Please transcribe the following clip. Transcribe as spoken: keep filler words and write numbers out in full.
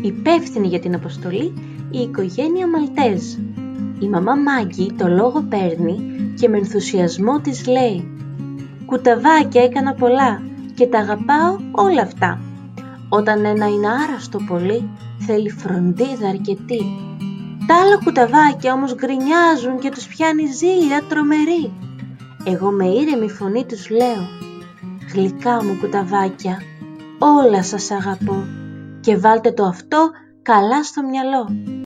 Υπεύθυνη για την αποστολή η οικογένεια Μαλτέζ. Η μαμά Μάγκη το λόγο παίρνει και με ενθουσιασμό της λέει: «Κουταβάκια έκανα πολλά και τα αγαπάω όλα αυτά. Όταν ένα είναι άρρωστο πολύ, θέλει φροντίδα αρκετή. Τα άλλα κουταβάκια όμως γκρινιάζουν και τους πιάνει ζήλια τρομερή. Εγώ με ήρεμη φωνή τους λέω: γλυκά μου κουταβάκια, όλα σας αγαπώ και βάλτε το αυτό καλά στο μυαλό.